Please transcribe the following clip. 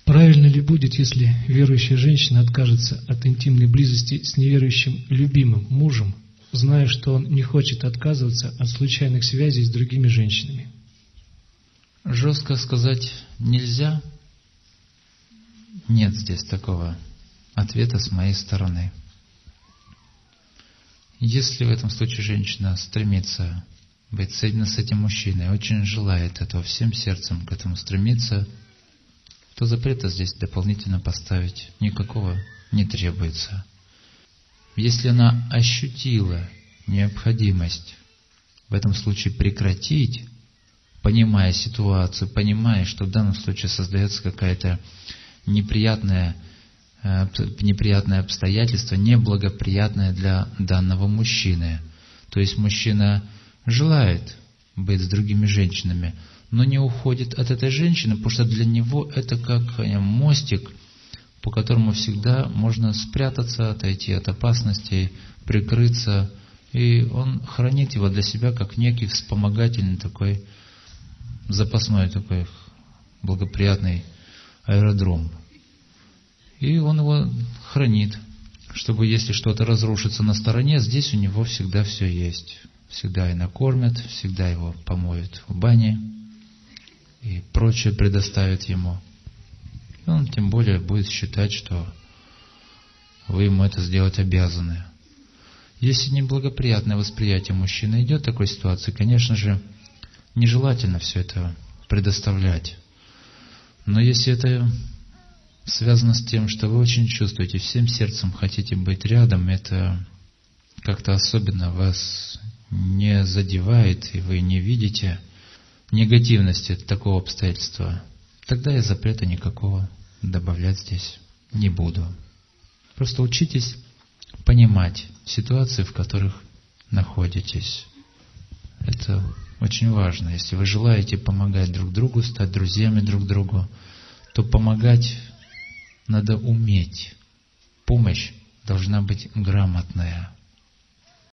Правильно ли будет, если верующая женщина откажется от интимной близости с неверующим любимым мужем, зная, что он не хочет отказываться от случайных связей с другими женщинами? Жестко сказать нельзя. Нет здесь такого ответа с моей стороны. Если в этом случае женщина стремится быть соединена с этим мужчиной, очень желает этого, всем сердцем к этому стремится, то запрета здесь дополнительно поставить никакого не требуется. Если она ощутила необходимость в этом случае прекратить, понимая ситуацию, понимая, что в данном случае создается какая-то неприятное обстоятельство, неблагоприятное для данного мужчины. То есть мужчина желает быть с другими женщинами, но не уходит от этой женщины, потому что для него это как мостик, по которому всегда можно спрятаться, отойти от опасностей, прикрыться, и он хранит его для себя как некий вспомогательный такой, запасной такой благоприятный аэродром. И он его хранит, чтобы если что-то разрушится на стороне, здесь у него всегда все есть. Всегда и накормят, всегда его помоют в бане и прочее предоставят ему. И он тем более будет считать, что вы ему это сделать обязаны. Если неблагоприятное восприятие мужчины идет в такой ситуации, конечно же, нежелательно все это предоставлять. Но если это связано с тем, что вы очень чувствуете, всем сердцем хотите быть рядом, это как-то особенно вас не задевает, и вы не видите негативности такого обстоятельства, тогда я запрета никакого добавлять здесь не буду. Просто учитесь понимать ситуации, в которых находитесь. Это очень важно. Если вы желаете помогать друг другу, стать друзьями друг другу, то помогать надо уметь. Помощь должна быть грамотная.